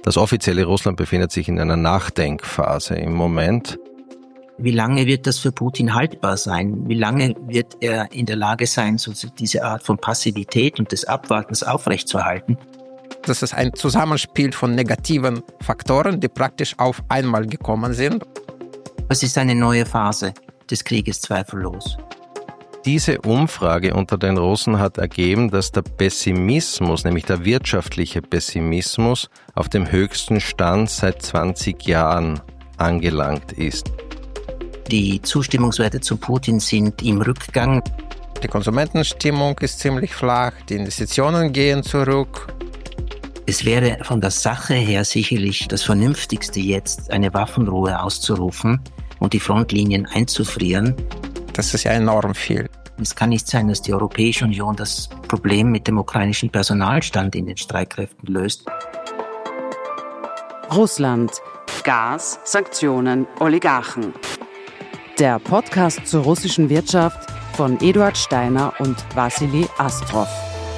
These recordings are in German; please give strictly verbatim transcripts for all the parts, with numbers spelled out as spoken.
Das offizielle Russland befindet sich in einer Nachdenkphase im Moment. Wie lange wird das für Putin haltbar sein? Wie lange wird er in der Lage sein, so diese Art von Passivität und des Abwartens aufrechtzuerhalten? Das ist ein Zusammenspiel von negativen Faktoren, die praktisch auf einmal gekommen sind. Es ist eine neue Phase des Krieges, zweifellos. Diese Umfrage unter den Russen hat ergeben, dass der Pessimismus, nämlich der wirtschaftliche Pessimismus, auf dem höchsten Stand seit zwanzig Jahren angelangt ist. Die Zustimmungswerte zu Putin sind im Rückgang. Die Konsumentenstimmung ist ziemlich flach, die Investitionen gehen zurück. Es wäre von der Sache her sicherlich das Vernünftigste jetzt, eine Waffenruhe auszurufen und die Frontlinien einzufrieren. Das ist ja enorm viel. Es kann nicht sein, dass die Europäische Union das Problem mit dem ukrainischen Personalstand in den Streitkräften löst. Russland. Gas, Sanktionen, Oligarchen. Der Podcast zur russischen Wirtschaft von Eduard Steiner und Wassili Astrov.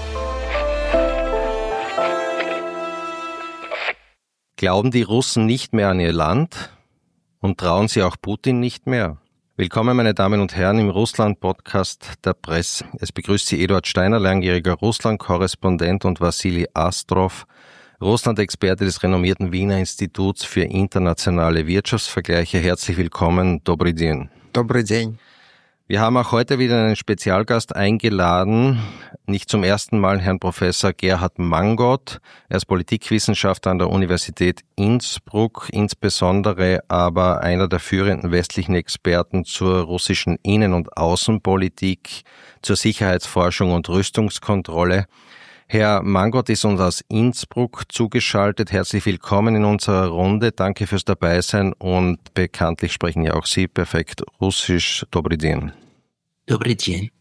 Glauben die Russen nicht mehr an ihr Land und trauen sie auch Putin nicht mehr? Willkommen, meine Damen und Herren, im Russland-Podcast der Presse. Es begrüßt Sie Eduard Steiner, langjähriger Russland-Korrespondent, und Wassili Astrov, Russland-Experte des renommierten Wiener Instituts für internationale Wirtschaftsvergleiche. Herzlich willkommen, Dobry den. Dobry den. Wir haben auch heute wieder einen Spezialgast eingeladen, nicht zum ersten Mal Herrn Professor Gerhard Mangot. Er ist Politikwissenschaftler an der Universität Innsbruck, insbesondere aber einer der führenden westlichen Experten zur russischen Innen- und Außenpolitik, zur Sicherheitsforschung und Rüstungskontrolle. Herr Mangot ist uns aus Innsbruck zugeschaltet. Herzlich willkommen in unserer Runde. Danke fürs Dabeisein und bekanntlich sprechen ja auch Sie perfekt Russisch. Dobry den. Dobry den.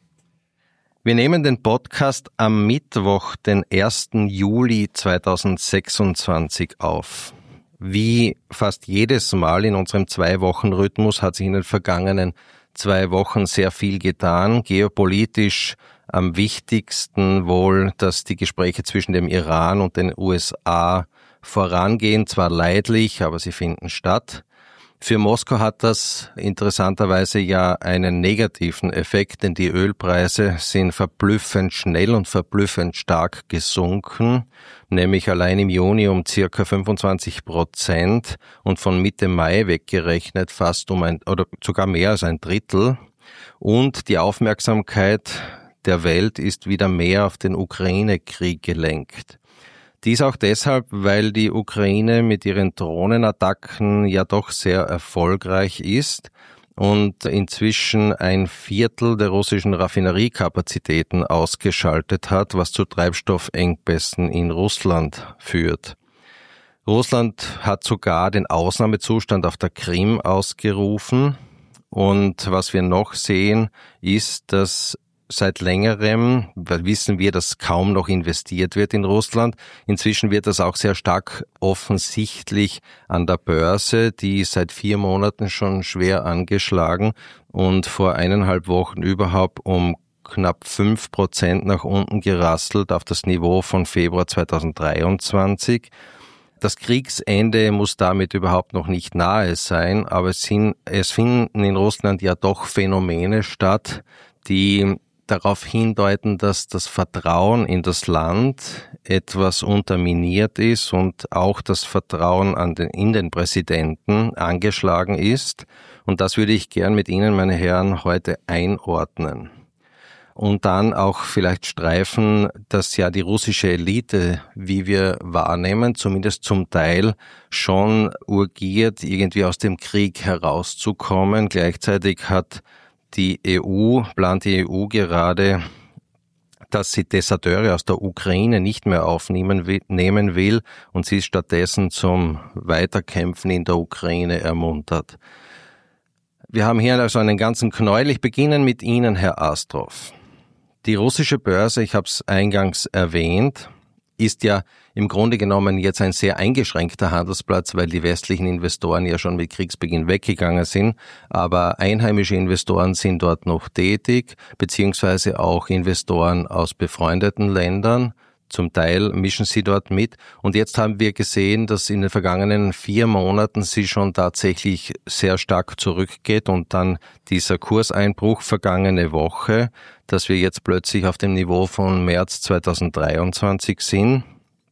Wir nehmen den Podcast am Mittwoch, den ersten Juli zweitausendsechsundzwanzig auf. Wie fast jedes Mal in unserem Zwei-Wochen-Rhythmus hat sich in den vergangenen zwei Wochen sehr viel getan. Geopolitisch am wichtigsten wohl, dass die Gespräche zwischen dem Iran und den U S A vorangehen, zwar leidlich, aber sie finden statt. Für Moskau hat das interessanterweise ja einen negativen Effekt, denn die Ölpreise sind verblüffend schnell und verblüffend stark gesunken, nämlich allein im Juni um circa fünfundzwanzig Prozent und von Mitte Mai weggerechnet fast um ein, oder sogar mehr als ein Drittel. Und die Aufmerksamkeit der Welt ist wieder mehr auf den Ukraine-Krieg gelenkt. Dies auch deshalb, weil die Ukraine mit ihren Drohnenattacken ja doch sehr erfolgreich ist und inzwischen ein Viertel der russischen Raffineriekapazitäten ausgeschaltet hat, was zu Treibstoffengpässen in Russland führt. Russland hat sogar den Ausnahmezustand auf der Krim ausgerufen, und was wir noch sehen, ist, dass seit längerem, weil wissen wir, dass kaum noch investiert wird in Russland. Inzwischen wird das auch sehr stark offensichtlich an der Börse, die ist seit vier Monaten schon schwer angeschlagen und vor eineinhalb Wochen überhaupt um knapp fünf Prozent nach unten gerasselt auf das Niveau von Februar zweitausenddreiundzwanzig. Das Kriegsende muss damit überhaupt noch nicht nahe sein, aber es, sind, es finden in Russland ja doch Phänomene statt, die darauf hindeuten, dass das Vertrauen in das Land etwas unterminiert ist und auch das Vertrauen an den, in den Präsidenten angeschlagen ist. Und das würde ich gern mit Ihnen, meine Herren, heute einordnen. Und dann auch vielleicht streifen, dass ja die russische Elite, wie wir wahrnehmen, zumindest zum Teil schon urgiert, irgendwie aus dem Krieg herauszukommen. Gleichzeitig hat die E U, plant die E U gerade, dass sie Deserteure aus der Ukraine nicht mehr aufnehmen will, nehmen will und sie stattdessen zum Weiterkämpfen in der Ukraine ermuntert. Wir haben hier also einen ganzen Knäuel. Ich beginne mit Ihnen, Herr Astrov. Die russische Börse, ich habe es eingangs erwähnt, ist ja im Grunde genommen jetzt ein sehr eingeschränkter Handelsplatz, weil die westlichen Investoren ja schon mit Kriegsbeginn weggegangen sind. Aber einheimische Investoren sind dort noch tätig, beziehungsweise auch Investoren aus befreundeten Ländern. Zum Teil mischen sie dort mit. Und jetzt haben wir gesehen, dass in den vergangenen vier Monaten sie schon tatsächlich sehr stark zurückgeht und dann dieser Kurseinbruch vergangene Woche, dass wir jetzt plötzlich auf dem Niveau von März zweitausenddreiundzwanzig sind.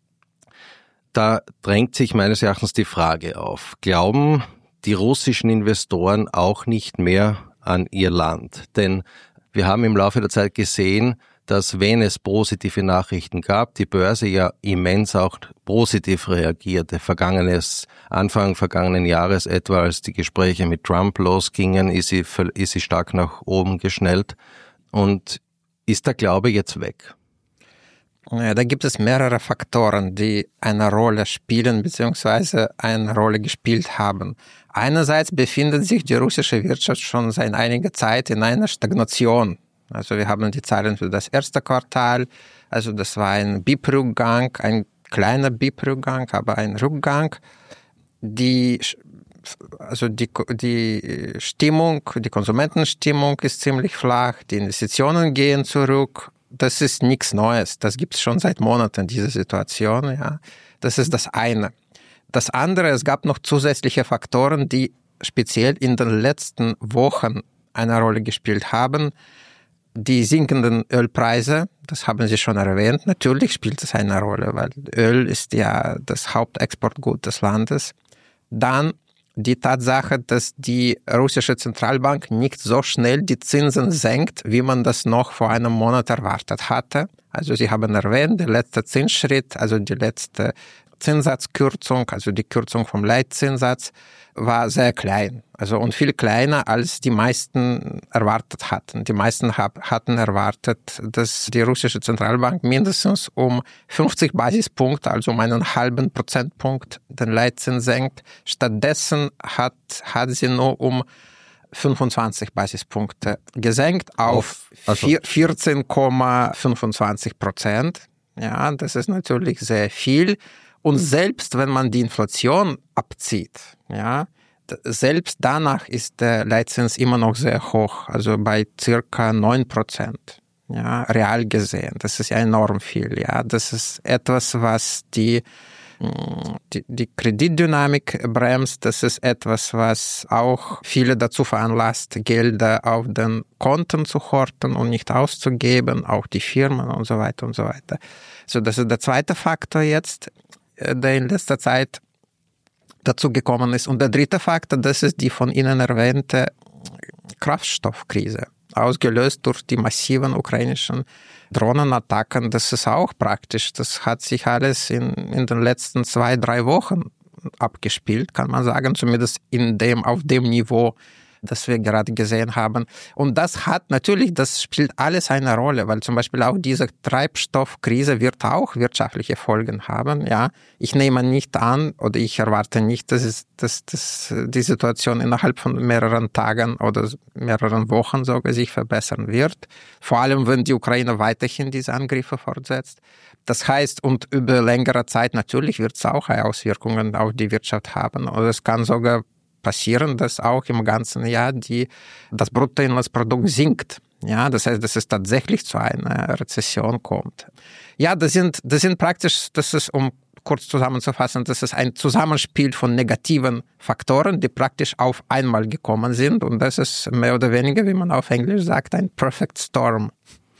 Da drängt sich meines Erachtens die Frage auf, glauben die russischen Investoren auch nicht mehr an ihr Land? Denn wir haben im Laufe der Zeit gesehen, dass wenn es positive Nachrichten gab, die Börse ja immens auch positiv reagierte. Vergangenes, Anfang vergangenen Jahres etwa, als die Gespräche mit Trump losgingen, ist sie, ist sie stark nach oben geschnellt. Und ist der Glaube jetzt weg? Ja, da gibt es mehrere Faktoren, die eine Rolle spielen bzw. eine Rolle gespielt haben. Einerseits befindet sich die russische Wirtschaft schon seit einiger Zeit in einer Stagnation. Also wir haben die Zahlen für das erste Quartal, also das war ein B I P-Rückgang, ein kleiner B I P-Rückgang, aber ein Rückgang. Die, also die, die Stimmung, die Konsumentenstimmung ist ziemlich flach, die Investitionen gehen zurück. Das ist nichts Neues, das gibt es schon seit Monaten, diese Situation, ja. Das ist das eine. Das andere, es gab noch zusätzliche Faktoren, die speziell in den letzten Wochen eine Rolle gespielt haben. Die sinkenden Ölpreise, das haben Sie schon erwähnt, natürlich spielt es eine Rolle, weil Öl ist ja das Hauptexportgut des Landes. Dann die Tatsache, dass die russische Zentralbank nicht so schnell die Zinsen senkt, wie man das noch vor einem Monat erwartet hatte. Also Sie haben erwähnt, der letzte Zinsschritt, also die letzte Zinssatzkürzung, also die Kürzung vom Leitzinssatz, war sehr klein. Also und viel kleiner, als die meisten erwartet hatten. Die meisten hab, hatten erwartet, dass die russische Zentralbank mindestens um fünfzig Basispunkte, also um einen halben Prozentpunkt, den Leitzins senkt. Stattdessen hat, hat sie nur um fünfundzwanzig Basispunkte gesenkt auf, auf also vierzehn Komma fünfundzwanzig Prozent. Ja, das ist natürlich sehr viel. Und selbst wenn man die Inflation abzieht, ja, selbst danach ist der Leitzins immer noch sehr hoch, also bei circa neun Prozent, ja, real gesehen. Das ist ja enorm viel, ja. Das ist etwas, was die, die, die Kreditdynamik bremst. Das ist etwas, was auch viele dazu veranlasst, Gelder auf den Konten zu horten und nicht auszugeben, auch die Firmen und so weiter und so weiter. So, das ist der zweite Faktor jetzt, der in letzter Zeit dazu gekommen ist. Und der dritte Faktor, das ist die von Ihnen erwähnte Kraftstoffkrise, ausgelöst durch die massiven ukrainischen Drohnenattacken. Das ist auch praktisch. Das hat sich alles in, in den letzten zwei, drei Wochen abgespielt, kann man sagen, zumindest in dem, auf dem Niveau, das wir gerade gesehen haben. Und das hat natürlich, das spielt alles eine Rolle, weil zum Beispiel auch diese Treibstoffkrise wird auch wirtschaftliche Folgen haben. Ja, ich nehme nicht an oder ich erwarte nicht, dass, es, dass, dass die Situation innerhalb von mehreren Tagen oder mehreren Wochen sogar sich verbessern wird. Vor allem, wenn die Ukraine weiterhin diese Angriffe fortsetzt. Das heißt, und über längere Zeit natürlich wird es auch Auswirkungen auf die Wirtschaft haben. Oder es kann sogar passieren, dass auch im ganzen Jahr die, das Bruttoinlandsprodukt sinkt. Ja, das heißt, dass es tatsächlich zu einer Rezession kommt. Ja, das sind, das sind praktisch, das ist, um kurz zusammenzufassen, das ist ein Zusammenspiel von negativen Faktoren, die praktisch auf einmal gekommen sind. Und das ist mehr oder weniger, wie man auf Englisch sagt, ein Perfect Storm.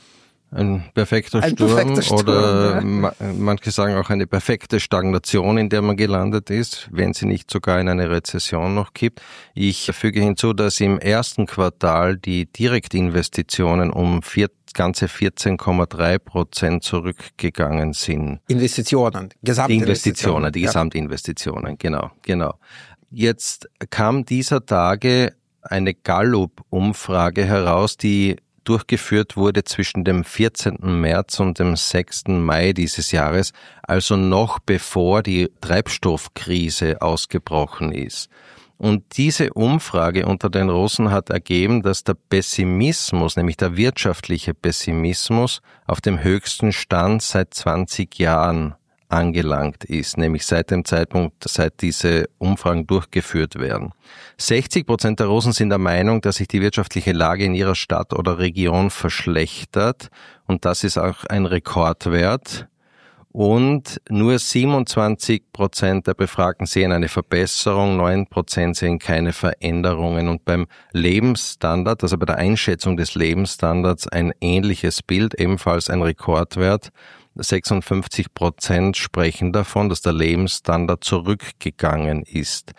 Ein perfekter ein Sturm perfekter Sturm oder ja. ma- manche sagen auch eine perfekte Stagnation, in der man gelandet ist, wenn sie nicht sogar in eine Rezession noch kippt. Ich füge hinzu, dass im ersten Quartal die Direktinvestitionen um vier, ganze vierzehn Komma drei Prozent zurückgegangen sind. Investitionen, Die Investitionen, die ja. Gesamtinvestitionen, genau, genau. Jetzt kam dieser Tage eine Gallup-Umfrage heraus, die durchgeführt wurde zwischen dem vierzehnten März und dem sechsten Mai dieses Jahres, also noch bevor die Treibstoffkrise ausgebrochen ist. Und diese Umfrage unter den Russen hat ergeben, dass der Pessimismus, nämlich der wirtschaftliche Pessimismus, auf dem höchsten Stand seit zwanzig Jahren angelangt ist, nämlich seit dem Zeitpunkt, seit diese Umfragen durchgeführt werden. sechzig Prozent der Russen sind der Meinung, dass sich die wirtschaftliche Lage in ihrer Stadt oder Region verschlechtert, und das ist auch ein Rekordwert. Und nur siebenundzwanzig Prozent der Befragten sehen eine Verbesserung, neun Prozent sehen keine Veränderungen. Und beim Lebensstandard, also bei der Einschätzung des Lebensstandards, ein ähnliches Bild, ebenfalls ein Rekordwert. sechsundfünfzig Prozent sprechen davon, dass der Lebensstandard zurückgegangen ist.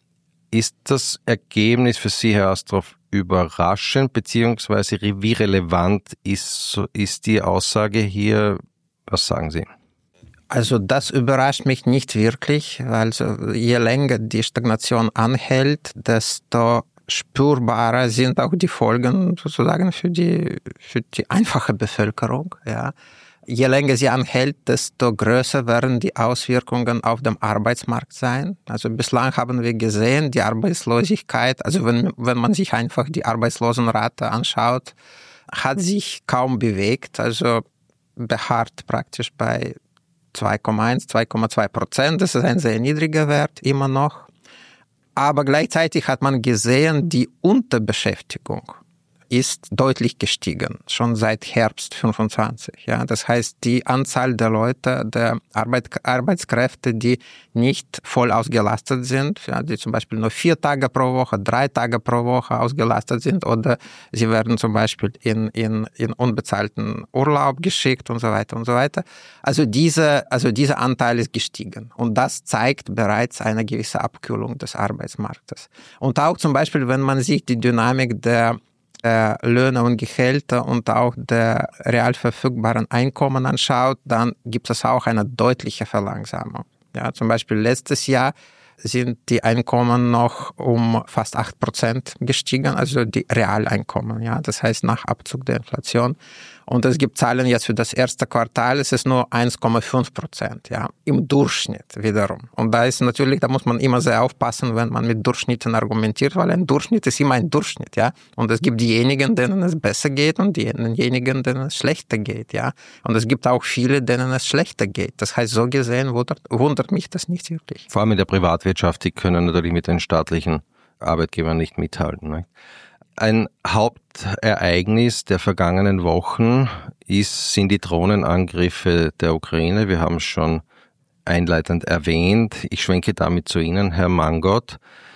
Ist das Ergebnis für Sie, Herr Astroff, überraschend, beziehungsweise wie relevant ist, ist die Aussage hier? Was sagen Sie? Also das überrascht mich nicht wirklich, weil je länger die Stagnation anhält, desto spürbarer sind auch die Folgen sozusagen für die, für die einfache Bevölkerung, ja. Je länger sie anhält, desto größer werden die Auswirkungen auf dem Arbeitsmarkt sein. Also bislang haben wir gesehen, die Arbeitslosigkeit, also wenn, wenn man sich einfach die Arbeitslosenrate anschaut, hat sich kaum bewegt, also beharrt praktisch bei zwei Komma eins, zwei Komma zwei Prozent. Das ist ein sehr niedriger Wert immer noch. Aber gleichzeitig hat man gesehen, die Unterbeschäftigung ist deutlich gestiegen, schon seit Herbst fünfundzwanzig. Ja, das heißt, die Anzahl der Leute, der Arbeit, Arbeitskräfte, die nicht voll ausgelastet sind, ja, die zum Beispiel nur vier Tage pro Woche, drei Tage pro Woche ausgelastet sind oder sie werden zum Beispiel in, in, in unbezahlten Urlaub geschickt und so weiter und so weiter. Also diese, also dieser Anteil ist gestiegen und das zeigt bereits eine gewisse Abkühlung des Arbeitsmarktes. Und auch zum Beispiel, wenn man sich die Dynamik der Äh, Löhne und Gehälter und auch der real verfügbaren Einkommen anschaut, dann gibt es auch eine deutliche Verlangsamung. Ja, zum Beispiel letztes Jahr sind die Einkommen noch um fast acht Prozent gestiegen, also die Realeinkommen, ja, das heißt nach Abzug der Inflation. Und es gibt Zahlen jetzt für das erste Quartal, es ist nur eins Komma fünf Prozent, ja, im Durchschnitt wiederum. Und da ist natürlich, da muss man immer sehr aufpassen, wenn man mit Durchschnitten argumentiert, weil ein Durchschnitt ist immer ein Durchschnitt, ja. Und es gibt diejenigen, denen es besser geht und diejenigen, denen es schlechter geht, ja. Und es gibt auch viele, denen es schlechter geht. Das heißt, so gesehen wundert, wundert mich das nicht wirklich. Vor allem in der Privatwirtschaft, die können natürlich mit den staatlichen Arbeitgebern nicht mithalten, ne? Ein Hauptereignis der vergangenen Wochen ist, sind die Drohnenangriffe der Ukraine. Wir haben es schon einleitend erwähnt. Ich schwenke damit zu Ihnen, Herr Mangold.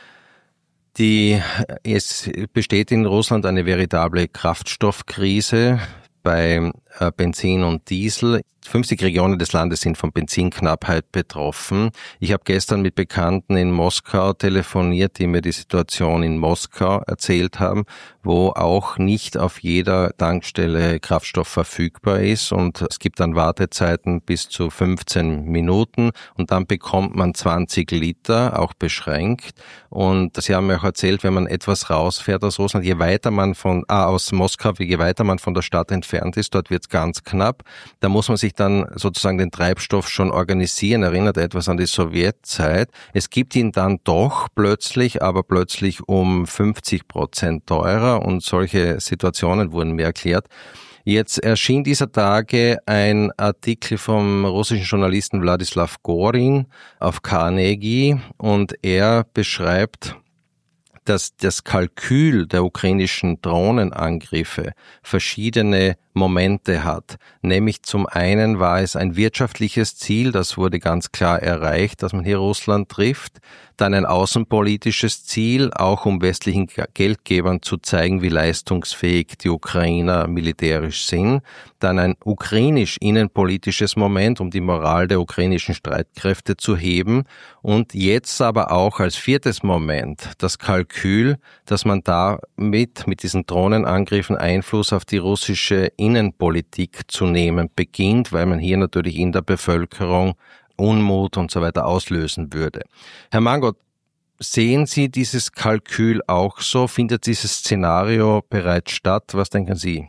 Die, es besteht in Russland eine veritable Kraftstoffkrise bei Benzin und Diesel. fünfzig Regionen des Landes sind von Benzinknappheit betroffen. Ich habe gestern mit Bekannten in Moskau telefoniert, die mir die Situation in Moskau erzählt haben, wo auch nicht auf jeder Tankstelle Kraftstoff verfügbar ist und es gibt dann Wartezeiten bis zu fünfzehn Minuten und dann bekommt man zwanzig Liter, auch beschränkt. Und Sie haben mir auch erzählt, wenn man etwas rausfährt aus Russland, je weiter man von, ah, aus Moskau, je weiter man von der Stadt entfernt ist, dort wird es ganz knapp. Da muss man sich dann sozusagen den Treibstoff schon organisieren, erinnert etwas an die Sowjetzeit. Es gibt ihn dann doch plötzlich, aber plötzlich um fünfzig Prozent teurer und solche Situationen wurden mir erklärt. Jetzt erschien dieser Tage ein Artikel vom russischen Journalisten Wladislaw Gorin auf Carnegie und er beschreibt, dass das Kalkül der ukrainischen Drohnenangriffe verschiedene Momente hat. Nämlich zum einen war es ein wirtschaftliches Ziel, das wurde ganz klar erreicht, dass man hier Russland trifft. Dann ein außenpolitisches Ziel, auch um westlichen Geldgebern zu zeigen, wie leistungsfähig die Ukrainer militärisch sind. Dann ein ukrainisch-innenpolitisches Moment, um die Moral der ukrainischen Streitkräfte zu heben. Und jetzt aber auch als viertes Moment das Kalkül, dass man damit mit diesen Drohnenangriffen Einfluss auf die russische Innenpolitik zu nehmen beginnt, weil man hier natürlich in der Bevölkerung Unmut und so weiter auslösen würde. Herr Mangold, sehen Sie dieses Kalkül auch so? Findet dieses Szenario bereits statt? Was denken Sie?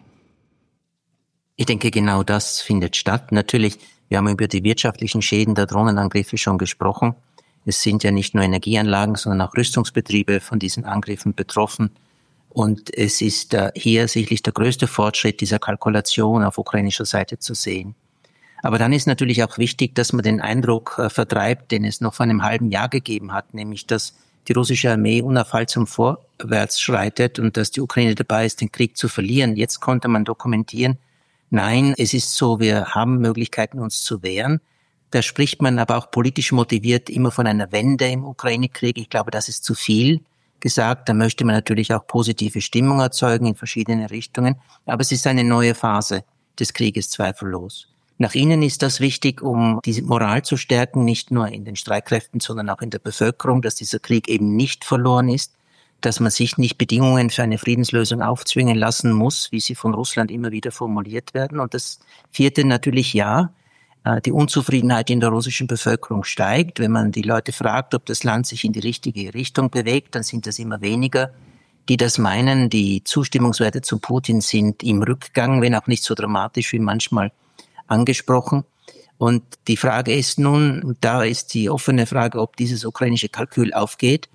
Ich denke, genau das findet statt. Natürlich, wir haben über die wirtschaftlichen Schäden der Drohnenangriffe schon gesprochen. Es sind ja nicht nur Energieanlagen, sondern auch Rüstungsbetriebe von diesen Angriffen betroffen. Und es ist äh, hier sicherlich der größte Fortschritt dieser Kalkulation auf ukrainischer Seite zu sehen. Aber dann ist natürlich auch wichtig, dass man den Eindruck äh, vertreibt, den es noch vor einem halben Jahr gegeben hat, nämlich dass die russische Armee unaufhaltsam vorwärts schreitet und dass die Ukraine dabei ist, den Krieg zu verlieren. Jetzt konnte man dokumentieren, nein, es ist so, wir haben Möglichkeiten, uns zu wehren. Da spricht man aber auch politisch motiviert immer von einer Wende im Ukraine-Krieg. Ich glaube, das ist zu viel gesagt. Da möchte man natürlich auch positive Stimmung erzeugen in verschiedene Richtungen. Aber es ist eine neue Phase des Krieges zweifellos. Nach innen ist das wichtig, um diese Moral zu stärken, nicht nur in den Streitkräften, sondern auch in der Bevölkerung, dass dieser Krieg eben nicht verloren ist, dass man sich nicht Bedingungen für eine Friedenslösung aufzwingen lassen muss, wie sie von Russland immer wieder formuliert werden. Und das vierte natürlich ja, die Unzufriedenheit in der russischen Bevölkerung steigt. Wenn man die Leute fragt, ob das Land sich in die richtige Richtung bewegt, dann sind das immer weniger, die das meinen. Die Zustimmungswerte zu Putin sind im Rückgang, wenn auch nicht so dramatisch wie manchmal angesprochen. Und die Frage ist nun, da ist die offene Frage, ob dieses ukrainische Kalkül aufgeht,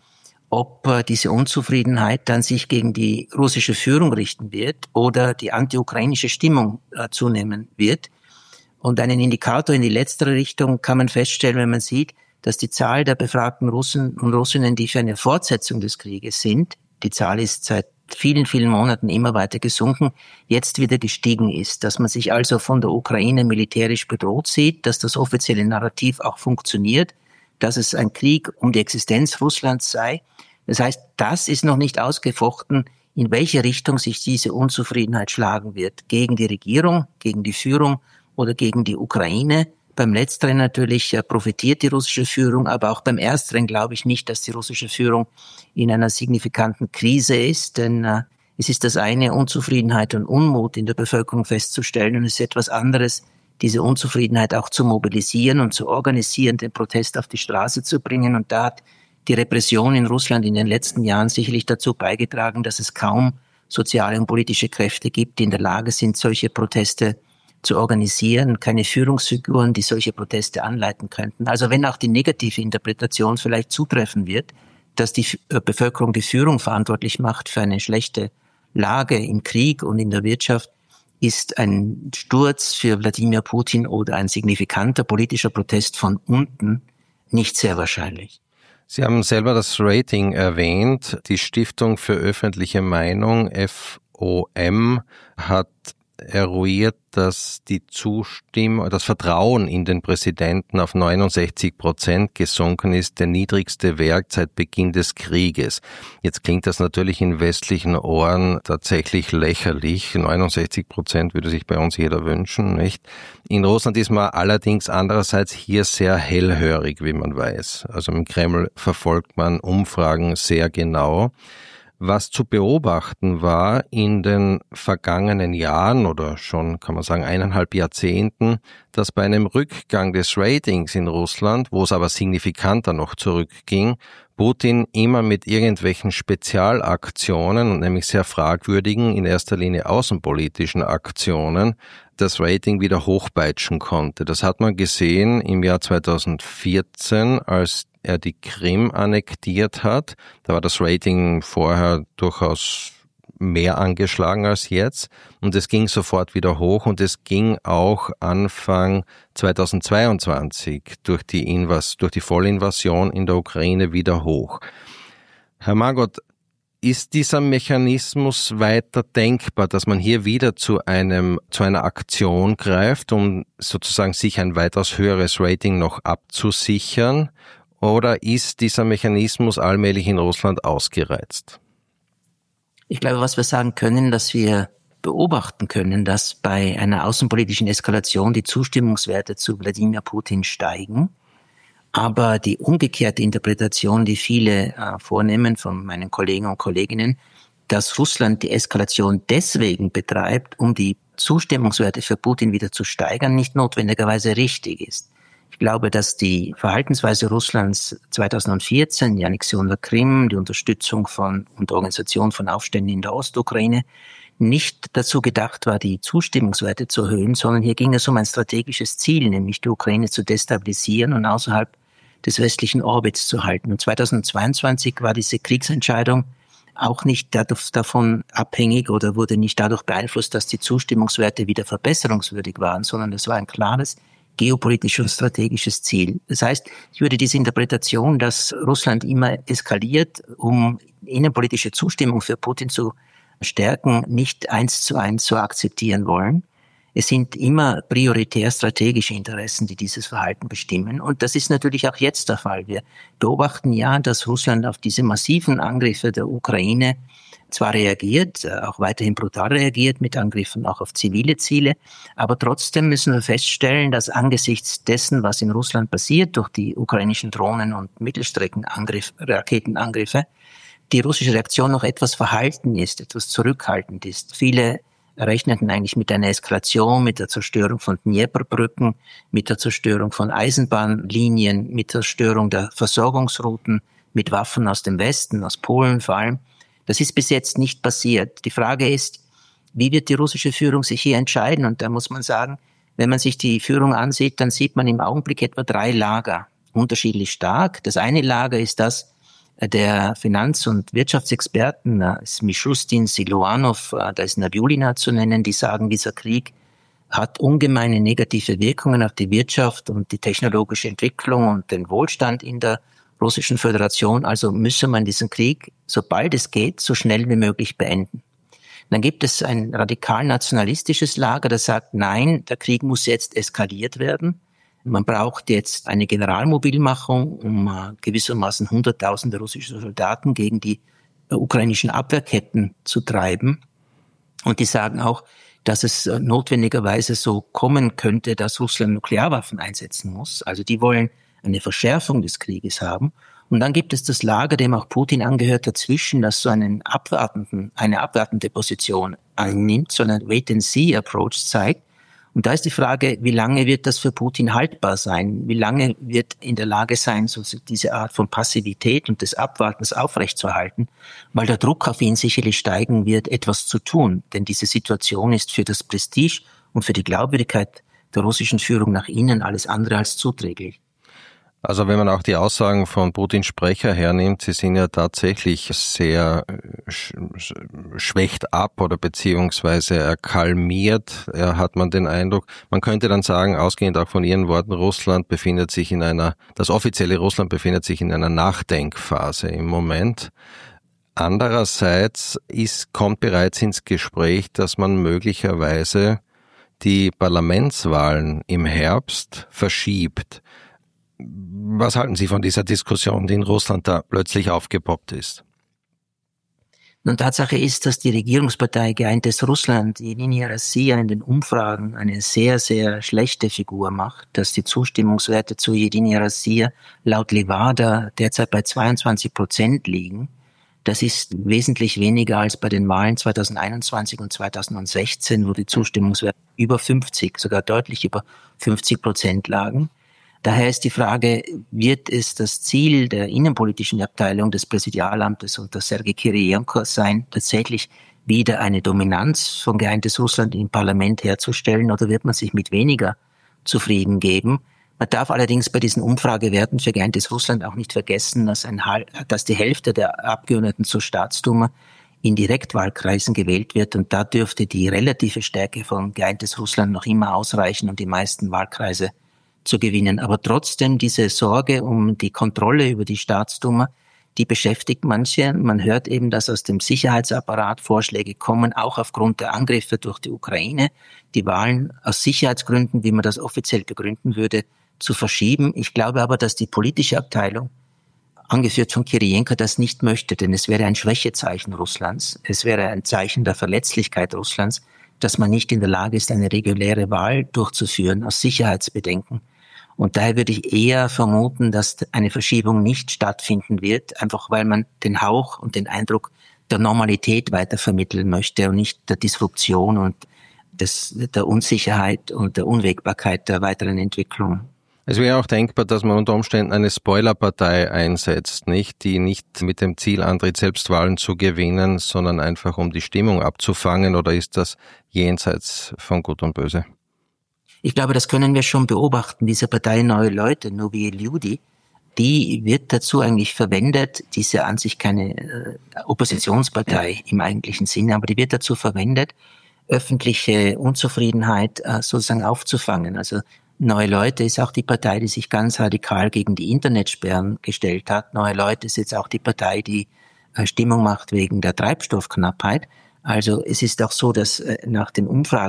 ob diese Unzufriedenheit dann sich gegen die russische Führung richten wird oder die anti-ukrainische Stimmung zunehmen wird. Und einen Indikator in die letztere Richtung kann man feststellen, wenn man sieht, dass die Zahl der befragten Russen und Russinnen, die für eine Fortsetzung des Krieges sind, die Zahl ist seit vielen, vielen Monaten immer weiter gesunken, jetzt wieder gestiegen ist. Dass man sich also von der Ukraine militärisch bedroht sieht, dass das offizielle Narrativ auch funktioniert, dass es ein Krieg um die Existenz Russlands sei. Das heißt, das ist noch nicht ausgefochten, in welche Richtung sich diese Unzufriedenheit schlagen wird. Gegen die Regierung, gegen die Führung oder gegen die Ukraine. Beim Letzteren natürlich profitiert die russische Führung, aber auch beim Ersteren glaube ich nicht, dass die russische Führung in einer signifikanten Krise ist, denn äh, es ist das eine, Unzufriedenheit und Unmut in der Bevölkerung festzustellen, und es ist etwas anderes, diese Unzufriedenheit auch zu mobilisieren und zu organisieren, den Protest auf die Straße zu bringen. Und da hat die Repression in Russland in den letzten Jahren sicherlich dazu beigetragen, dass es kaum soziale und politische Kräfte gibt, die in der Lage sind, solche Proteste zu organisieren, keine Führungsfiguren, die solche Proteste anleiten könnten. Also wenn auch die negative Interpretation vielleicht zutreffen wird, dass die Bevölkerung die Führung verantwortlich macht für eine schlechte Lage im Krieg und in der Wirtschaft, ist ein Sturz für Wladimir Putin oder ein signifikanter politischer Protest von unten nicht sehr wahrscheinlich. Sie haben selber das Rating erwähnt. Die Stiftung für öffentliche Meinung, F O M, hat eruiert, dass die Zustimmung, das Vertrauen in den Präsidenten auf neunundsechzig Prozent gesunken ist, der niedrigste Wert seit Beginn des Krieges. Jetzt klingt das natürlich in westlichen Ohren tatsächlich lächerlich. neunundsechzig Prozent würde sich bei uns jeder wünschen, nicht? In Russland ist man allerdings andererseits hier sehr hellhörig, wie man weiß. Also im Kreml verfolgt man Umfragen sehr genau. Was zu beobachten war in den vergangenen Jahren oder schon, kann man sagen, eineinhalb Jahrzehnten, dass bei einem Rückgang des Ratings in Russland, wo es aber signifikanter noch zurückging, Putin immer mit irgendwelchen Spezialaktionen und nämlich sehr fragwürdigen, in erster Linie außenpolitischen Aktionen, das Rating wieder hochpeitschen konnte. Das hat man gesehen im Jahr zweitausendvierzehn, als er die Krim annektiert hat. Da war das Rating vorher durchaus mehr angeschlagen als jetzt und es ging sofort wieder hoch und es ging auch Anfang zweitausendzweiundzwanzig durch die Invas- durch die Vollinvasion in der Ukraine wieder hoch. Herr Margot, ist dieser Mechanismus weiter denkbar, dass man hier wieder zu einem, zu einer Aktion greift, um sozusagen sich ein weitaus höheres Rating noch abzusichern? Oder ist dieser Mechanismus allmählich in Russland ausgereizt? Ich glaube, was wir sagen können, dass wir beobachten können, dass bei einer außenpolitischen Eskalation die Zustimmungswerte zu Wladimir Putin steigen. Aber die umgekehrte Interpretation, die viele äh, vornehmen von meinen Kollegen und Kolleginnen, dass Russland die Eskalation deswegen betreibt, um die Zustimmungswerte für Putin wieder zu steigern, nicht notwendigerweise richtig ist. Ich glaube, dass die Verhaltensweise Russlands zweitausendvierzehn, die Annexion der Krim, die Unterstützung von und Organisation von Aufständen in der Ostukraine, nicht dazu gedacht war, die Zustimmungswerte zu erhöhen, sondern hier ging es um ein strategisches Ziel, nämlich die Ukraine zu destabilisieren und außerhalb des westlichen Orbits zu halten. Und zweitausendzweiundzwanzig war diese Kriegsentscheidung auch nicht davon abhängig oder wurde nicht dadurch beeinflusst, dass die Zustimmungswerte wieder verbesserungswürdig waren, sondern es war ein klares geopolitisches und strategisches Ziel. Das heißt, ich würde diese Interpretation, dass Russland immer eskaliert, um innenpolitische Zustimmung für Putin zu stärken, nicht eins zu eins so akzeptieren wollen. Es sind immer prioritär strategische Interessen, die dieses Verhalten bestimmen. Und das ist natürlich auch jetzt der Fall. Wir beobachten ja, dass Russland auf diese massiven Angriffe der Ukraine zwar reagiert, auch weiterhin brutal reagiert, mit Angriffen auch auf zivile Ziele, aber trotzdem müssen wir feststellen, dass angesichts dessen, was in Russland passiert, durch die ukrainischen Drohnen- und Mittelstreckenraketenangriffe, die russische Reaktion noch etwas verhalten ist, etwas zurückhaltend ist. Viele rechneten eigentlich mit einer Eskalation, mit der Zerstörung von Dnieperbrücken, mit der Zerstörung von Eisenbahnlinien, mit der Zerstörung der Versorgungsrouten, mit Waffen aus dem Westen, aus Polen vor allem. Das ist bis jetzt nicht passiert. Die Frage ist, wie wird die russische Führung sich hier entscheiden? Und da muss man sagen, wenn man sich die Führung ansieht, dann sieht man im Augenblick etwa drei Lager, unterschiedlich stark. Das eine Lager ist das der Finanz- und Wirtschaftsexperten, da ist Mishustin, Siluanov, da ist Nabiulina zu nennen, die sagen, dieser Krieg hat ungemeine negative Wirkungen auf die Wirtschaft und die technologische Entwicklung und den Wohlstand in der Russischen Föderation. Also müsse man diesen Krieg, sobald es geht, so schnell wie möglich beenden. Dann gibt es ein radikal nationalistisches Lager, das sagt, nein, der Krieg muss jetzt eskaliert werden. Man braucht jetzt eine Generalmobilmachung, um uh, gewissermaßen hunderttausende russische Soldaten gegen die uh, ukrainischen Abwehrketten zu treiben. Und die sagen auch, dass es uh, notwendigerweise so kommen könnte, dass Russland Nuklearwaffen einsetzen muss. Also die wollen eine Verschärfung des Krieges haben. Und dann gibt es das Lager, dem auch Putin angehört, dazwischen, das so einen abwartenden, eine abwartende Position einnimmt, so einen Wait-and-See-Approach zeigt. Und da ist die Frage, wie lange wird das für Putin haltbar sein? Wie lange wird in der Lage sein, so diese Art von Passivität und des Abwartens aufrechtzuerhalten? Weil der Druck auf ihn sicherlich steigen wird, etwas zu tun. Denn diese Situation ist für das Prestige und für die Glaubwürdigkeit der russischen Führung nach innen alles andere als zuträglich. Also wenn man auch die Aussagen von Putins Sprecher hernimmt, sie sind ja tatsächlich sehr sch- schwächt ab oder beziehungsweise er kalmiert, er hat man den Eindruck. Man könnte dann sagen, ausgehend auch von Ihren Worten, Russland befindet sich in einer, das offizielle Russland befindet sich in einer Nachdenkphase im Moment. Andererseits ist, kommt bereits ins Gespräch, dass man möglicherweise die Parlamentswahlen im Herbst verschiebt. Was halten Sie von dieser Diskussion, die in Russland da plötzlich aufgepoppt ist? Nun, Tatsache ist, dass die Regierungspartei Geeintes Russland, Jedinaja Rossija, in den Umfragen eine sehr, sehr schlechte Figur macht, dass die Zustimmungswerte zu Jedinaja Rossija laut Levada derzeit bei zweiundzwanzig Prozent liegen. Das ist wesentlich weniger als bei den Wahlen zweitausendeinundzwanzig und zweitausendsechzehn, wo die Zustimmungswerte über fünfzig, sogar deutlich über fünfzig Prozent lagen. Daher ist die Frage, wird es das Ziel der innenpolitischen Abteilung des Präsidialamtes unter Sergei Kirijenko sein, tatsächlich wieder eine Dominanz von Geeintes Russland im Parlament herzustellen, oder wird man sich mit weniger zufrieden geben? Man darf allerdings bei diesen Umfragewerten für Geeintes Russland auch nicht vergessen, dass, ein, dass die Hälfte der Abgeordneten zur Staatsduma in Direktwahlkreisen gewählt wird, und da dürfte die relative Stärke von Geeintes Russland noch immer ausreichen, um die meisten Wahlkreise zu gewinnen. Aber trotzdem diese Sorge um die Kontrolle über die Staatsduma, die beschäftigt manche. Man hört eben, dass aus dem Sicherheitsapparat Vorschläge kommen, auch aufgrund der Angriffe durch die Ukraine, die Wahlen aus Sicherheitsgründen, wie man das offiziell begründen würde, zu verschieben. Ich glaube aber, dass die politische Abteilung, angeführt von Kirijenko, das nicht möchte, denn es wäre ein Schwächezeichen Russlands. Es wäre ein Zeichen der Verletzlichkeit Russlands, dass man nicht in der Lage ist, eine reguläre Wahl durchzuführen aus Sicherheitsbedenken. Und daher würde ich eher vermuten, dass eine Verschiebung nicht stattfinden wird, einfach weil man den Hauch und den Eindruck der Normalität weiter vermitteln möchte und nicht der Disruption und des, der Unsicherheit und der Unwägbarkeit der weiteren Entwicklung. Es wäre auch denkbar, dass man unter Umständen eine Spoilerpartei einsetzt, nicht, die nicht mit dem Ziel antritt, Selbstwahlen zu gewinnen, sondern einfach um die Stimmung abzufangen, oder ist das jenseits von Gut und Böse? Ich glaube, das können wir schon beobachten. Diese Partei Neue Leute, Novyi Lyudi, die wird dazu eigentlich verwendet, diese an sich keine äh, Oppositionspartei im eigentlichen Sinne, aber die wird dazu verwendet, öffentliche Unzufriedenheit äh, sozusagen aufzufangen. Also Neue Leute ist auch die Partei, die sich ganz radikal gegen die Internetsperren gestellt hat. Neue Leute ist jetzt auch die Partei, die äh, Stimmung macht wegen der Treibstoffknappheit. Also es ist auch so, dass äh, nach den Umfragen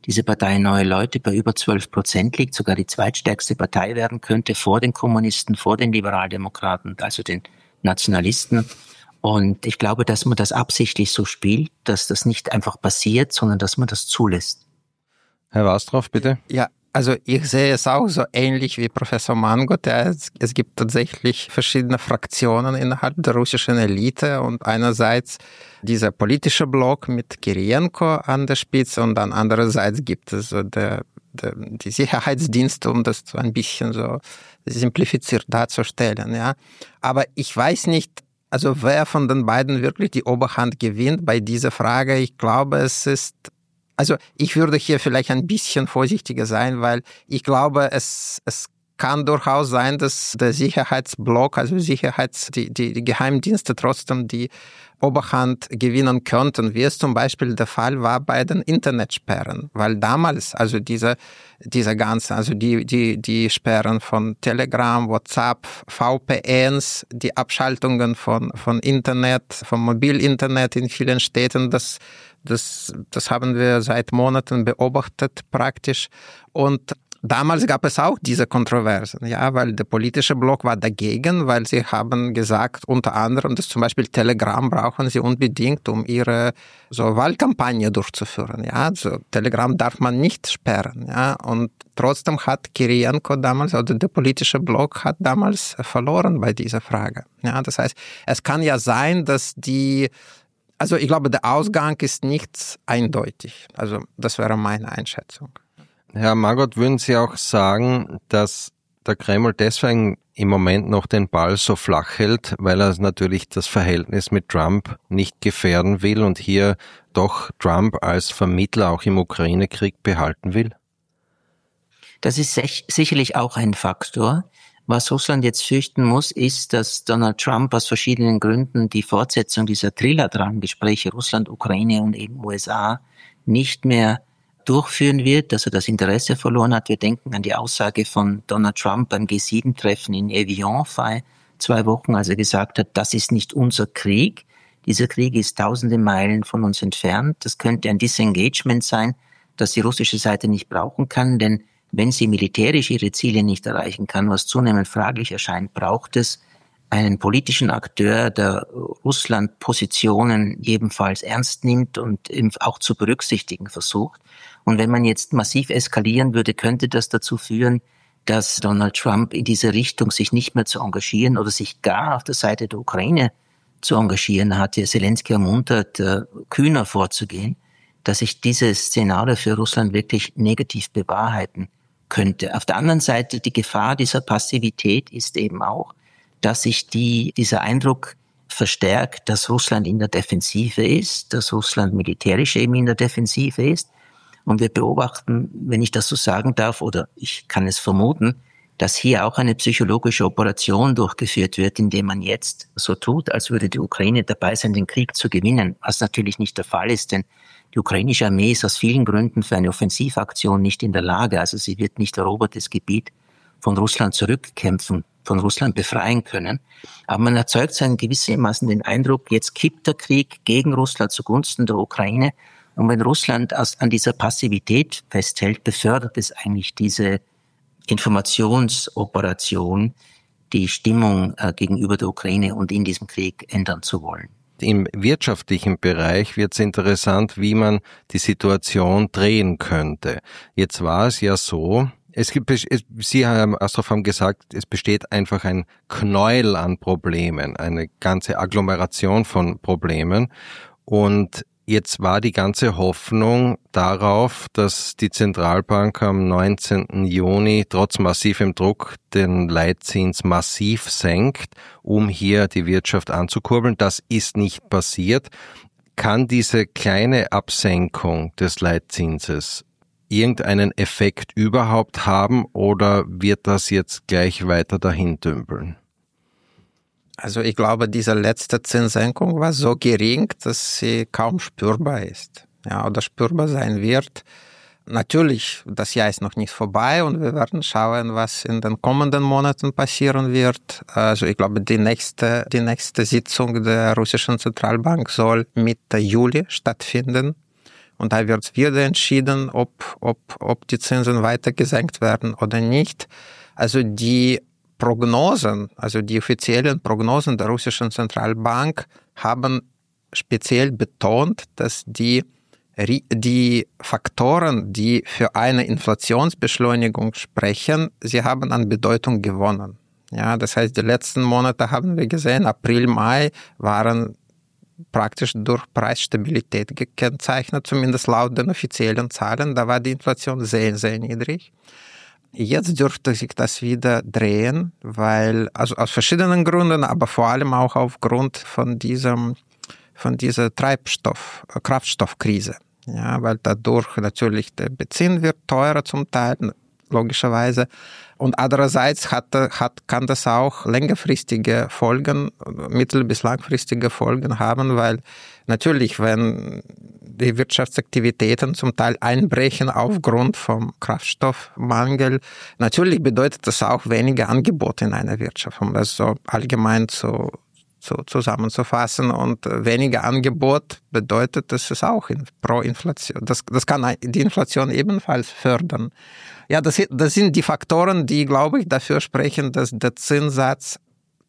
diese Partei Neue Leute bei über zwölf Prozent liegt, sogar die zweitstärkste Partei werden könnte vor den Kommunisten, vor den Liberaldemokraten, also den Nationalisten. Und ich glaube, dass man das absichtlich so spielt, dass das nicht einfach passiert, sondern dass man das zulässt. Herr Wastrow, bitte. Ja, also ich sehe es auch so ähnlich wie Professor Mangold. Es, es gibt tatsächlich verschiedene Fraktionen innerhalb der russischen Elite und einerseits dieser politische Block mit Kirienko an der Spitze und dann andererseits gibt es so der, der, die Sicherheitsdienste, um das so ein bisschen so simplifiziert darzustellen. Ja. Aber ich weiß nicht, also wer von den beiden wirklich die Oberhand gewinnt bei dieser Frage. Ich glaube, es ist Also ich würde hier vielleicht ein bisschen vorsichtiger sein, weil ich glaube, es es kann durchaus sein, dass der Sicherheitsblock, also Sicherheits, die, die, die Geheimdienste trotzdem die Oberhand gewinnen könnten, wie es zum Beispiel der Fall war bei den Internetsperren, weil damals, also diese, diese ganzen, also die, die, die Sperren von Telegram, WhatsApp, V P Ns, die Abschaltungen von, von Internet, von Mobilinternet in vielen Städten, das, das, das haben wir seit Monaten beobachtet praktisch und damals gab es auch diese Kontroversen, ja, weil der politische Block war dagegen, weil sie haben gesagt, unter anderem, dass zum Beispiel Telegram brauchen sie unbedingt, um ihre so Wahlkampagne durchzuführen, ja, also Telegram darf man nicht sperren, ja, und trotzdem hat Kirienko damals, oder der politische Block hat damals verloren bei dieser Frage, ja, das heißt, es kann ja sein, dass die Also ich glaube, der Ausgang ist nicht eindeutig, also das wäre meine Einschätzung. Herr Margot, würden Sie auch sagen, dass der Kreml deswegen im Moment noch den Ball so flach hält, weil er natürlich das Verhältnis mit Trump nicht gefährden will und hier doch Trump als Vermittler auch im Ukraine-Krieg behalten will? Das ist sicherlich auch ein Faktor. Was Russland jetzt fürchten muss, ist, dass Donald Trump aus verschiedenen Gründen die Fortsetzung dieser Trilateralen-Gespräche Russland, Ukraine und eben U S A nicht mehr durchführen wird, dass er das Interesse verloren hat. Wir denken an die Aussage von Donald Trump beim G sieben Treffen in Evian vor zwei Wochen, als er gesagt hat, das ist nicht unser Krieg. Dieser Krieg ist tausende Meilen von uns entfernt. Das könnte ein Disengagement sein, das die russische Seite nicht brauchen kann, denn wenn sie militärisch ihre Ziele nicht erreichen kann, was zunehmend fraglich erscheint, braucht es einen politischen Akteur, der Russland Positionen ebenfalls ernst nimmt und eben auch zu berücksichtigen versucht. Und wenn man jetzt massiv eskalieren würde, könnte das dazu führen, dass Donald Trump in diese Richtung sich nicht mehr zu engagieren oder sich gar auf der Seite der Ukraine zu engagieren hat. Zelensky ermuntert, kühner vorzugehen, dass sich dieses Szenario für Russland wirklich negativ bewahrheiten könnte. Auf der anderen Seite, die Gefahr dieser Passivität ist eben auch, dass sich die, dieser Eindruck verstärkt, dass Russland in der Defensive ist, dass Russland militärisch eben in der Defensive ist. Und wir beobachten, wenn ich das so sagen darf, oder ich kann es vermuten, dass hier auch eine psychologische Operation durchgeführt wird, indem man jetzt so tut, als würde die Ukraine dabei sein, den Krieg zu gewinnen, was natürlich nicht der Fall ist, denn die ukrainische Armee ist aus vielen Gründen für eine Offensivaktion nicht in der Lage. Also sie wird nicht erobertes Gebiet von Russland zurückkämpfen, von Russland befreien können. Aber man erzeugt so einen gewissermaßen den Eindruck, jetzt kippt der Krieg gegen Russland zugunsten der Ukraine. Und wenn Russland an dieser Passivität festhält, befördert es eigentlich diese Informationsoperation, die Stimmung gegenüber der Ukraine und in diesem Krieg ändern zu wollen. Im wirtschaftlichen Bereich wird es interessant, wie man die Situation drehen könnte. Jetzt war es ja so, es gibt, es, Sie, Herr Astroff, haben gesagt, es besteht einfach ein Knäuel an Problemen, eine ganze Agglomeration von Problemen. Und jetzt war die ganze Hoffnung darauf, dass die Zentralbank am neunzehnten Juni trotz massivem Druck den Leitzins massiv senkt, um hier die Wirtschaft anzukurbeln. Das ist nicht passiert. Kann diese kleine Absenkung des Leitzinses irgendeinen Effekt überhaupt haben oder wird das jetzt gleich weiter dahin dümpeln? Also ich glaube, diese letzte Zinssenkung war so gering, dass sie kaum spürbar ist, ja, oder spürbar sein wird. Natürlich, das Jahr ist noch nicht vorbei und wir werden schauen, was in den kommenden Monaten passieren wird. Also ich glaube, die nächste, die nächste Sitzung der russischen Zentralbank soll Mitte Juli stattfinden. und da wird wieder entschieden, ob, ob, ob die Zinsen weiter gesenkt werden oder nicht. Also die Prognosen, also die offiziellen Prognosen der russischen Zentralbank haben speziell betont, dass die, die Faktoren, die für eine Inflationsbeschleunigung sprechen, sie haben an Bedeutung gewonnen. Ja, das heißt, die letzten Monate haben wir gesehen, April, Mai waren praktisch durch Preisstabilität gekennzeichnet, zumindest laut den offiziellen Zahlen. Da war die Inflation sehr, sehr niedrig. Jetzt dürfte sich das wieder drehen, weil, also aus verschiedenen Gründen, aber vor allem auch aufgrund von diesem, von dieser Treibstoff, Kraftstoffkrise. Ja, weil dadurch natürlich der Benzin wird teurer zum Teil, logischerweise. Und andererseits hat, hat, kann das auch längerfristige Folgen, mittel- bis langfristige Folgen haben, weil natürlich, wenn die Wirtschaftsaktivitäten zum Teil einbrechen aufgrund vom Kraftstoffmangel, natürlich bedeutet das auch weniger Angebot in einer Wirtschaft, um das so allgemein zu, zu zusammenzufassen. Und weniger Angebot bedeutet, dass es auch in, pro Inflation, das, das kann die Inflation ebenfalls fördern. Ja, das, das sind die Faktoren, die, glaube ich, dafür sprechen, dass der Zinssatz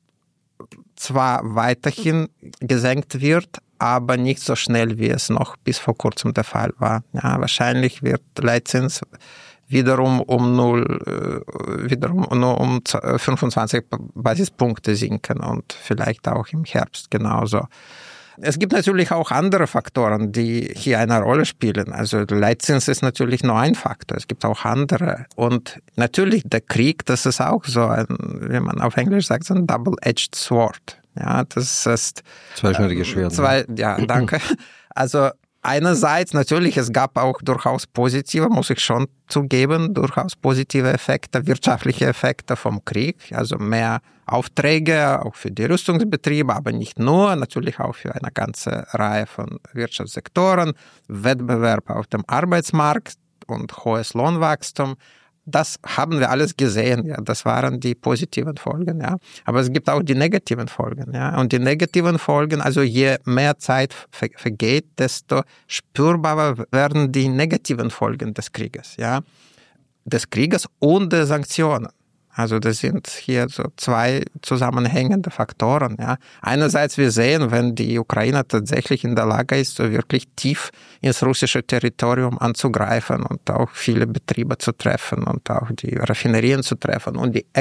zwar weiterhin gesenkt wird, aber nicht so schnell, wie es noch bis vor kurzem der Fall war. Ja, wahrscheinlich wird Leitzins wiederum um null, wiederum nur um fünfundzwanzig Basispunkte sinken und vielleicht auch im Herbst genauso. Es gibt natürlich auch andere Faktoren, die hier eine Rolle spielen. Also der Leitzins ist natürlich nur ein Faktor. Es gibt auch andere. Und natürlich der Krieg, das ist auch so ein, wie man auf Englisch sagt, so ein Double-Edged Sword. Ja, das ist zweischneidiges Schwert. Zwei, ja, danke. Also einerseits natürlich, es gab auch durchaus positive, muss ich schon zugeben, durchaus positive Effekte, wirtschaftliche Effekte vom Krieg, also mehr Aufträge, auch für die Rüstungsbetriebe, aber nicht nur, natürlich auch für eine ganze Reihe von Wirtschaftssektoren, Wettbewerb auf dem Arbeitsmarkt und hohes Lohnwachstum. Das haben wir alles gesehen, ja. Das waren die positiven Folgen, ja. Aber es gibt auch die negativen Folgen, ja. Und die negativen Folgen, also je mehr Zeit vergeht, desto spürbarer werden die negativen Folgen des Krieges, ja. Des Krieges und der Sanktionen. Also das sind hier so zwei zusammenhängende Faktoren. Ja. Einerseits wir sehen, wenn die Ukraine tatsächlich in der Lage ist, so wirklich tief ins russische Territorium anzugreifen und auch viele Betriebe zu treffen und auch die Raffinerien zu treffen und die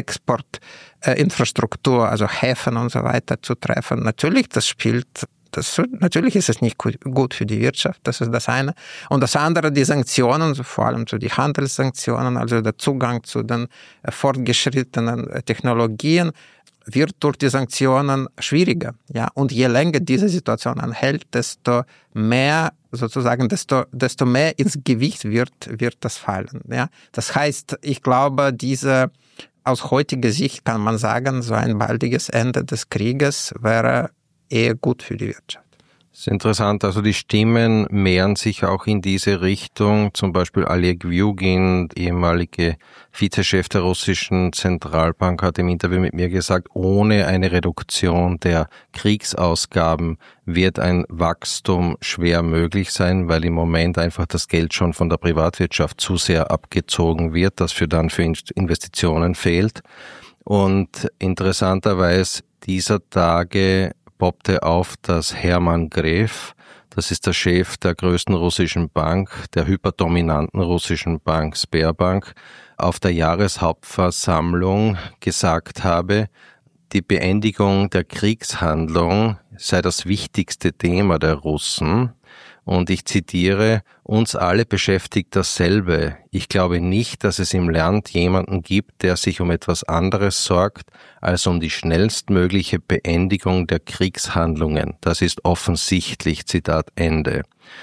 Exportinfrastruktur, also Häfen und so weiter zu treffen. Natürlich, das spielt Das, natürlich ist es nicht gut für die Wirtschaft, das ist das eine. Und das andere, die Sanktionen, vor allem so die Handelssanktionen, also der Zugang zu den fortgeschrittenen Technologien, wird durch die Sanktionen schwieriger. Ja? Und je länger diese Situation anhält, desto mehr sozusagen, desto, desto mehr ins Gewicht wird, wird das fallen. Ja? Das heißt, ich glaube, diese, aus heutiger Sicht kann man sagen, so ein baldiges Ende des Krieges wäre eher gut für die Wirtschaft. Das ist interessant, also die Stimmen mehren sich auch in diese Richtung. Zum Beispiel Oleg Vyugin, ehemalige Vizechef der russischen Zentralbank, hat im Interview mit mir gesagt, ohne eine Reduktion der Kriegsausgaben wird ein Wachstum schwer möglich sein, weil im Moment einfach das Geld schon von der Privatwirtschaft zu sehr abgezogen wird, das für dann für Investitionen fehlt. Und interessanterweise dieser Tage poppte auf, dass Hermann Gref, das ist der Chef der größten russischen Bank, der hyperdominanten russischen Bank Sberbank, auf der Jahreshauptversammlung gesagt habe, die Beendigung der Kriegshandlung sei das wichtigste Thema der Russen. Und ich zitiere, uns alle beschäftigt dasselbe. Ich glaube nicht, dass es im Land jemanden gibt, der sich um etwas anderes sorgt, als um die schnellstmögliche Beendigung der Kriegshandlungen. Das ist offensichtlich, Zitat Ende.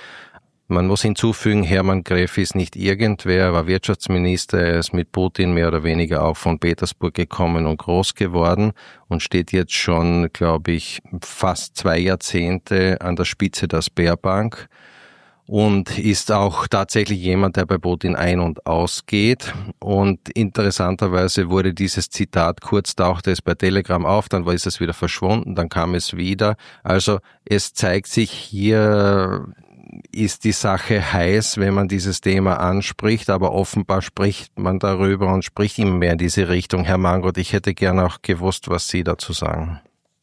Man muss hinzufügen, Hermann Gref ist nicht irgendwer, er war Wirtschaftsminister, er ist mit Putin mehr oder weniger auch von Petersburg gekommen und groß geworden und steht jetzt schon, glaube ich, fast zwei Jahrzehnte an der Spitze der Sberbank und ist auch tatsächlich jemand, der bei Putin ein- und ausgeht. Und interessanterweise wurde dieses Zitat, kurz tauchte es bei Telegram auf, dann ist es wieder verschwunden, dann kam es wieder. Also es zeigt sich hier ist die Sache heiß, wenn man dieses Thema anspricht, aber offenbar spricht man darüber und spricht immer mehr in diese Richtung. Herr Mangold, ich hätte gerne auch gewusst, was Sie dazu sagen.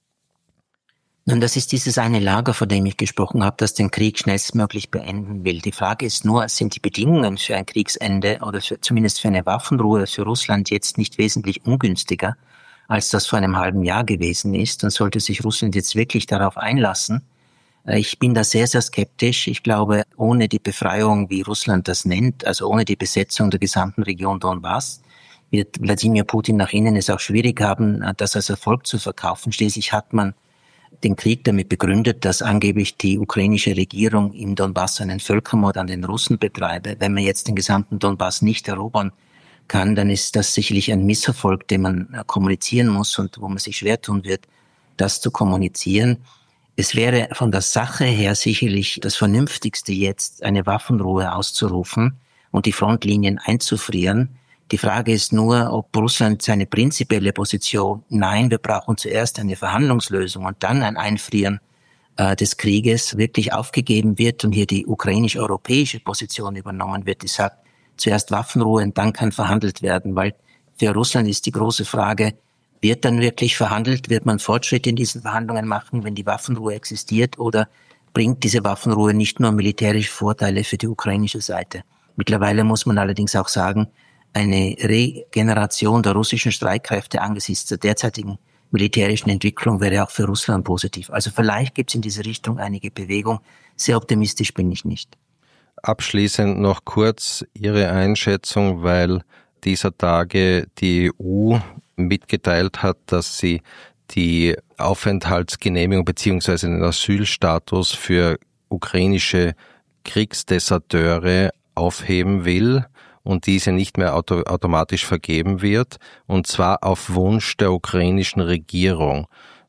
Nun, das ist dieses eine Lager, von dem ich gesprochen habe, das den Krieg schnellstmöglich beenden will. Die Frage ist nur, sind die Bedingungen für ein Kriegsende oder für, zumindest für eine Waffenruhe für Russland jetzt nicht wesentlich ungünstiger, als das vor einem halben Jahr gewesen ist? Und sollte sich Russland jetzt wirklich darauf einlassen? Ich bin da sehr, sehr skeptisch. Ich glaube, ohne die Befreiung, wie Russland das nennt, also ohne die Besetzung der gesamten Region Donbass, wird Wladimir Putin nach innen es auch schwierig haben, das als Erfolg zu verkaufen. Schließlich hat man den Krieg damit begründet, dass angeblich die ukrainische Regierung im Donbass einen Völkermord an den Russen betreibe. Wenn man jetzt den gesamten Donbass nicht erobern kann, dann ist das sicherlich ein Misserfolg, den man kommunizieren muss und wo man sich schwer tun wird, das zu kommunizieren. Es wäre von der Sache her sicherlich das Vernünftigste jetzt, eine Waffenruhe auszurufen und die Frontlinien einzufrieren. Die Frage ist nur, ob Russland seine prinzipielle Position, nein, wir brauchen zuerst eine Verhandlungslösung und dann ein Einfrieren äh, des Krieges, wirklich aufgegeben wird und hier die ukrainisch-europäische Position übernommen wird, die sagt, zuerst Waffenruhe und dann kann verhandelt werden, weil für Russland ist die große Frage, wird dann wirklich verhandelt, wird man Fortschritte in diesen Verhandlungen machen, wenn die Waffenruhe existiert, oder bringt diese Waffenruhe nicht nur militärische Vorteile für die ukrainische Seite? Mittlerweile muss man allerdings auch sagen, eine Regeneration der russischen Streitkräfte angesichts der derzeitigen militärischen Entwicklung wäre auch für Russland positiv. Also vielleicht gibt es in diese Richtung einige Bewegung. Sehr optimistisch bin ich nicht. Abschließend noch kurz Ihre Einschätzung, weil dieser Tage die E U mitgeteilt hat, dass sie die Aufenthaltsgenehmigung bzw. den Asylstatus für ukrainische Kriegsdeserteure aufheben will und diese nicht mehr auto- automatisch vergeben wird, und zwar auf Wunsch der ukrainischen Regierung.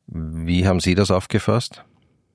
Wie haben Sie das aufgefasst?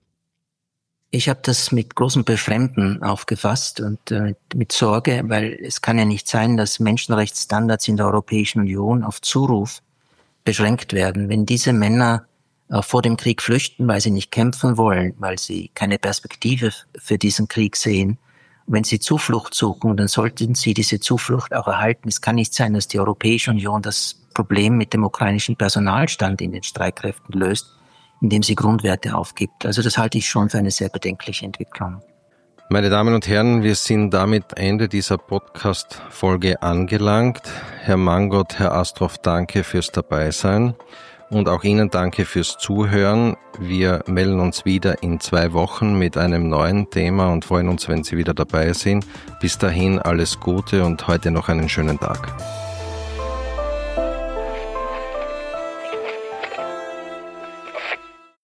Ich habe das mit großem Befremden aufgefasst und äh, mit Sorge, weil es kann ja nicht sein, dass Menschenrechtsstandards in der Europäischen Union auf Zuruf beschränkt werden. Wenn diese Männer äh, vor dem Krieg flüchten, weil sie nicht kämpfen wollen, weil sie keine Perspektive für diesen Krieg sehen, wenn sie Zuflucht suchen, dann sollten sie diese Zuflucht auch erhalten. Es kann nicht sein, dass die Europäische Union das Problem mit dem ukrainischen Personalstand in den Streitkräften löst, indem sie Grundwerte aufgibt. Also das halte ich schon für eine sehr bedenkliche Entwicklung. Meine Damen und Herren, wir sind damit Ende dieser Podcast-Folge angelangt. Herr Mangold, Herr Astroff, danke fürs Dabeisein. Und auch Ihnen danke fürs Zuhören. Wir melden uns wieder in zwei Wochen mit einem neuen Thema und freuen uns, wenn Sie wieder dabei sind. Bis dahin alles Gute und heute noch einen schönen Tag.